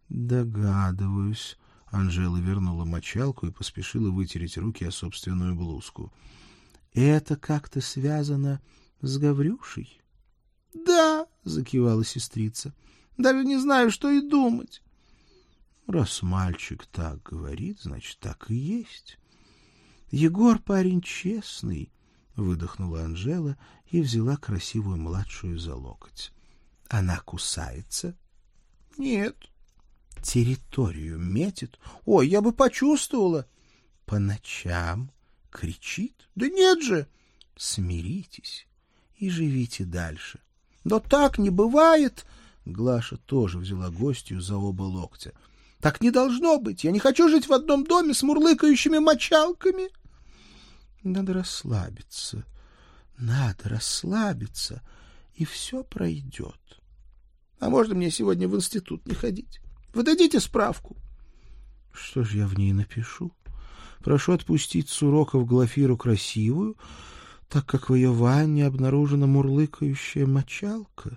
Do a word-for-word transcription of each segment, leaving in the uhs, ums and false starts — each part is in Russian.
Догадываюсь. Анжела вернула мочалку и поспешила вытереть руки о собственную блузку. Это как-то связано с Гаврюшей? — Да, — закивала сестрица. — Даже не знаю, что и думать. — Раз мальчик так говорит, значит, так и есть. — Егор парень честный, — выдохнула Анжела и взяла красивую младшую за локоть. — Она кусается? — Нет. — Территорию метит? — Ой, я бы почувствовала. — По ночам кричит? — Да нет же. — Смиритесь и живите дальше. — Да так не бывает. Глаша тоже взяла гостью за оба локтя. — Так не должно быть. Я не хочу жить в одном доме с мурлыкающими мочалками. — Надо расслабиться. Надо расслабиться, и все пройдет. — А можно мне сегодня в институт не ходить? Вы дадите справку? — Что ж я в ней напишу? Прошу отпустить с уроков Глафиру Красивую, так как в ее ванне обнаружена мурлыкающая мочалка.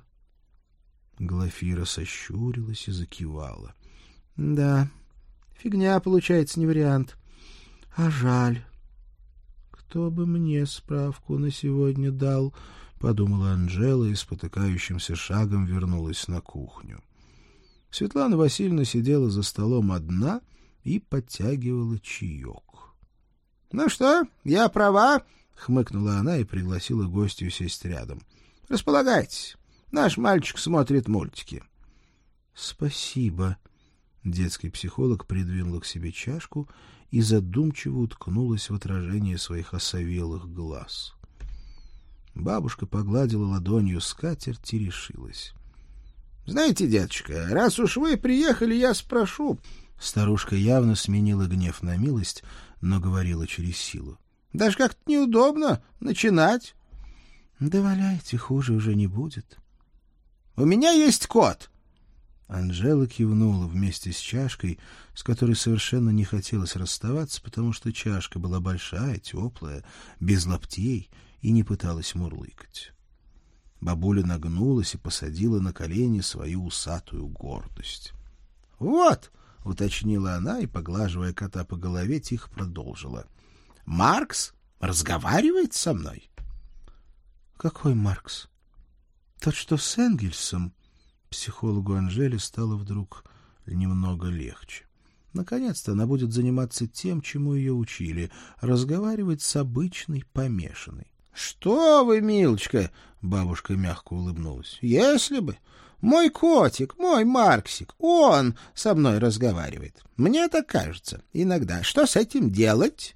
Глафира сощурилась и закивала. — Да, фигня получается, не вариант. А жаль. — Кто бы мне справку на сегодня дал? — подумала Анжела и спотыкающимся шагом вернулась на кухню. Светлана Васильевна сидела за столом одна и подтягивала чаек. — Ну что, я права? — хмыкнула она и пригласила гостью сесть рядом. — Располагайтесь. Наш мальчик смотрит мультики. — Спасибо. Детский психолог придвинула к себе чашку и задумчиво уткнулась в отражение своих осовелых глаз. Бабушка погладила ладонью скатерть и решилась. — Знаете, дедушка, раз уж вы приехали, я спрошу. Старушка явно сменила гнев на милость, но говорила через силу. — Даже как-то неудобно начинать. — Да валяйте, хуже уже не будет. — У меня есть кот. Анжела кивнула вместе с чашкой, с которой совершенно не хотелось расставаться, потому что чашка была большая, теплая, без лаптей, и не пыталась мурлыкать. Бабуля нагнулась и посадила на колени свою усатую гордость. — Вот, — уточнила она и, поглаживая кота по голове, тихо продолжила. — Маркс разговаривает со мной? — Какой Маркс? Тот, что с Энгельсом? Психологу Анжеле стало вдруг немного легче. Наконец-то она будет заниматься тем, чему ее учили — разговаривать с обычной помешанной. — Что вы, милочка! — бабушка мягко улыбнулась. — Если бы! Мой котик, мой Марксик, он со мной разговаривает. Мне так кажется иногда. Что с этим делать?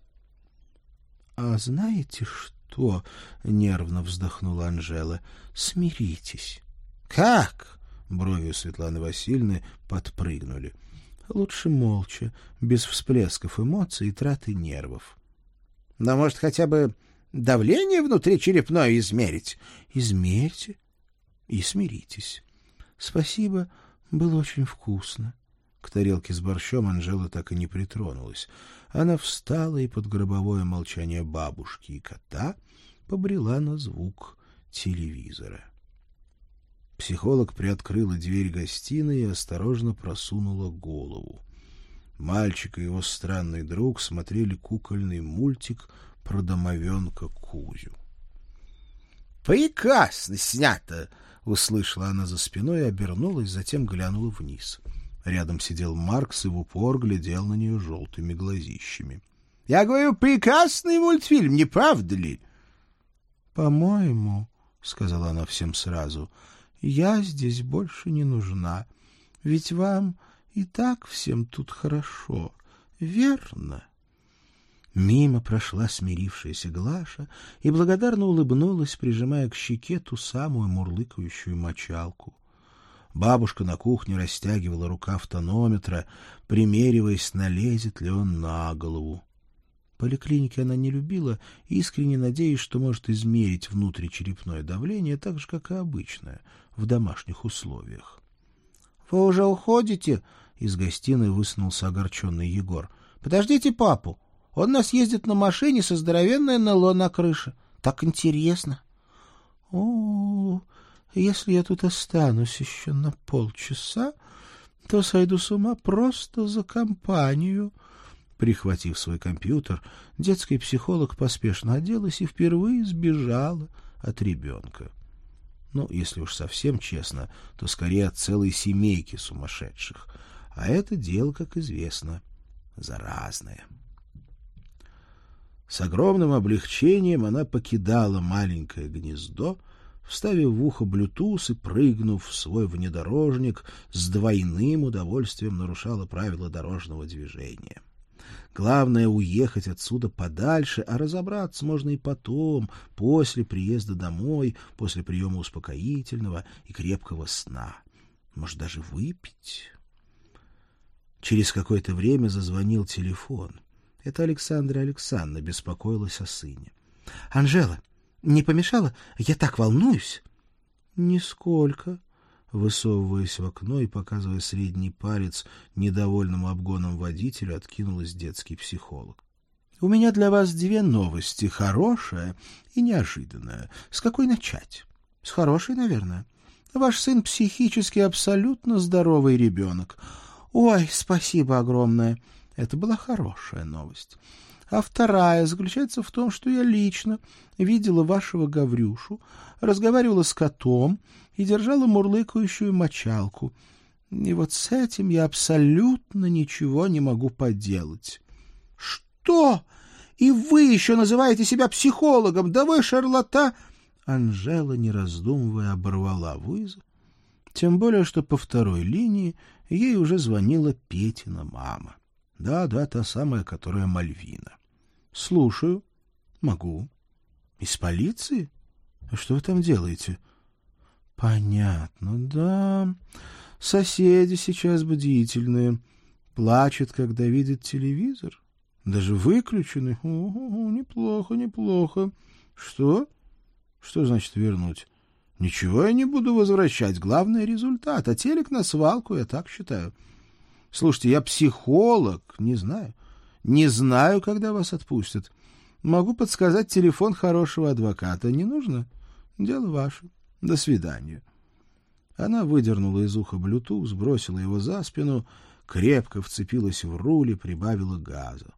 — А знаете что? — нервно вздохнула Анжела. — Смиритесь. — Как? — брови Светланы Васильевны подпрыгнули. — Лучше молча, без всплесков эмоций и траты нервов. — Да, может, хотя бы давление внутричерепное измерить? — Измерьте и смиритесь. — Спасибо, было очень вкусно. К тарелке с борщом Анжела так и не притронулась. Она встала и под гробовое молчание бабушки и кота побрела на звук телевизора. Психолог приоткрыла дверь гостиной и осторожно просунула голову. Мальчик и его странный друг смотрели кукольный мультик про домовенка Кузю. — Прекрасно снято! — услышала она за спиной и обернулась, затем глянула вниз. Рядом сидел Маркс и в упор глядел на нее желтыми глазищами. — Я говорю, прекрасный мультфильм, не правда ли? — По-моему, — сказала она всем сразу, — я здесь больше не нужна. Ведь вам и так всем тут хорошо, верно? Мимо прошла смирившаяся Глаша и благодарно улыбнулась, прижимая к щеке ту самую мурлыкающую мочалку. Бабушка на кухне растягивала рукав тонометра, примериваясь, налезет ли он на голову. Поликлиники она не любила, искренне надеясь, что может измерить внутричерепное давление так же, как и обычное, в домашних условиях. — Вы уже уходите? — из гостиной высунулся огорченный Егор. — Подождите папу. Он у нас ездит на машине со здоровенной НЛО на крыше. Так интересно. — О, если я тут останусь еще на полчаса, то сойду с ума просто за компанию». Прихватив свой компьютер, детский психолог поспешно оделась и впервые сбежала от ребенка. Ну, если уж совсем честно, то скорее от целой семейки сумасшедших. А это дело, как известно, заразное. С огромным облегчением она покидала маленькое гнездо, вставив в ухо блютуз и прыгнув в свой внедорожник, с двойным удовольствием нарушала правила дорожного движения. Главное — уехать отсюда подальше, а разобраться можно и потом, после приезда домой, после приема успокоительного и крепкого сна. Может, даже выпить. Через какое-то время зазвонил телефон. Это Александра Александровна беспокоилась о сыне. — Анжела, не помешала? Я так волнуюсь. — Нисколько. Высовываясь в окно и показывая средний палец недовольному обгоном водителю, откинулась детский психолог. — У меня для вас две новости, хорошая и неожиданная. С какой начать? — С хорошей, наверное. Ваш сын психически абсолютно здоровый ребенок. — Ой, спасибо огромное. Это была хорошая новость. А вторая заключается в том, что я лично видела вашего Гаврюшу, разговаривала с котом и держала мурлыкающую мочалку. И вот с этим я абсолютно ничего не могу поделать. — Что? И вы еще называете себя психологом? Да вы шарлатан! Анжела, не раздумывая, оборвала вызов. Тем более, что по второй линии ей уже звонила Петина мама. Да, да, та самая, которая Мальвина. — Слушаю. — Могу. — Из полиции? А что вы там делаете? — Понятно, да. Соседи сейчас бдительные. Плачут, когда видят телевизор. Даже выключенный. О, неплохо, неплохо. Что? Что значит вернуть? Ничего я не буду возвращать. Главное — результат. А телек на свалку, я так считаю. Слушайте, я психолог, не знаю. Не знаю, когда вас отпустят. Могу подсказать телефон хорошего адвоката. Не нужно? Дело ваше. До свидания. Она выдернула из уха блютуз, сбросила его за спину, крепко вцепилась в руль и прибавила газа.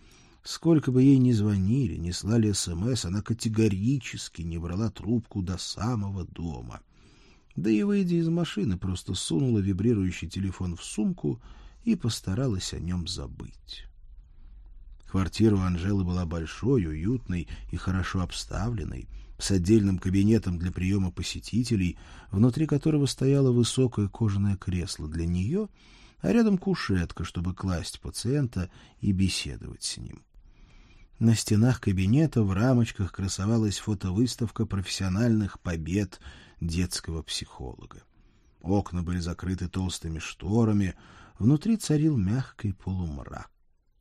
Сколько бы ей ни звонили, ни слали СМС, она категорически не брала трубку до самого дома. Да и, выйдя из машины, просто сунула вибрирующий телефон в сумку и постаралась о нем забыть. Квартира у Анжелы была большой, уютной и хорошо обставленной, с отдельным кабинетом для приема посетителей, внутри которого стояло высокое кожаное кресло для нее, а рядом кушетка, чтобы класть пациента и беседовать с ним. На стенах кабинета в рамочках красовалась фотовыставка профессиональных побед детского психолога. Окна были закрыты толстыми шторами, внутри царил мягкий полумрак.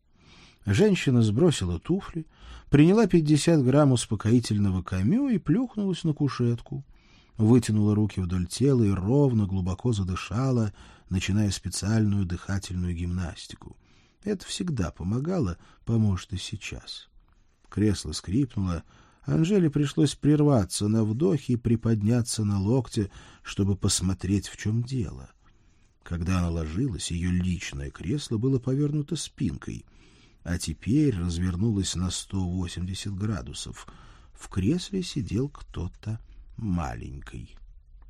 Женщина сбросила туфли, приняла пятьдесят грамм успокоительного камю и плюхнулась на кушетку. Вытянула руки вдоль тела и ровно, глубоко задышала, начиная специальную дыхательную гимнастику. Это всегда помогало, поможет и сейчас. Кресло скрипнуло. Анжеле пришлось прерваться на вдохе и приподняться на локте, чтобы посмотреть, в чем дело. Когда она ложилась, ее личное кресло было повернуто спинкой, а теперь развернулось на сто восемьдесят градусов. В кресле сидел кто-то маленький.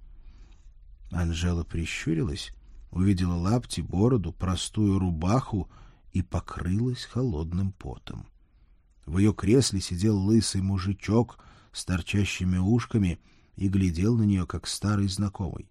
Анжела прищурилась, увидела лапти, бороду, простую рубаху и покрылась холодным потом. В ее кресле сидел лысый мужичок с торчащими ушками и глядел на нее, как старый знакомый.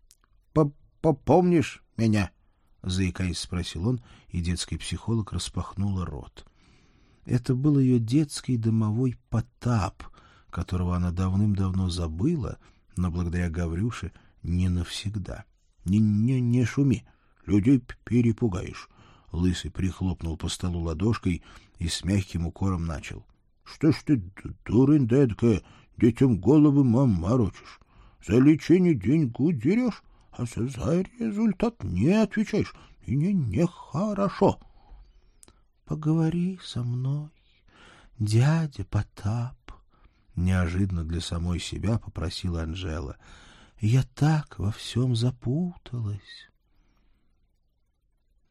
— Помнишь меня? — заикаясь, спросил он, и детский психолог распахнула рот. Это был ее детский домовой Потап, которого она давным-давно забыла, но благодаря Гаврюше не навсегда. Не, не, не шуми, людей перепугаешь. Лысый прихлопнул по столу ладошкой и с мягким укором начал. — Что ж ты, дурень дэдкая, детям головы мам морочишь? За лечение деньгу дерешь, а за, за результат не отвечаешь. И не нехорошо. — Поговори со мной, дядя Потап, — неожиданно для самой себя попросила Анжела. — Я так во всем запуталась.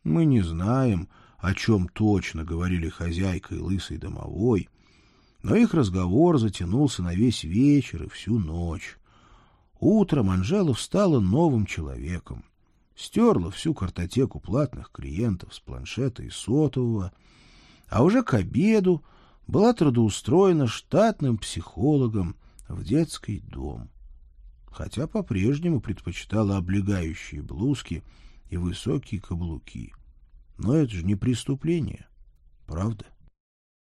Мы не знаем, о чем точно говорили хозяйка и лысый домовой, но их разговор затянулся на весь вечер и всю ночь. Утром Анжела встала новым человеком, стерла всю картотеку платных клиентов с планшета и сотового, а уже к обеду была трудоустроена штатным психологом в детский дом, хотя по-прежнему предпочитала облегающие блузки и высокие каблуки. Но это же не преступление, правда?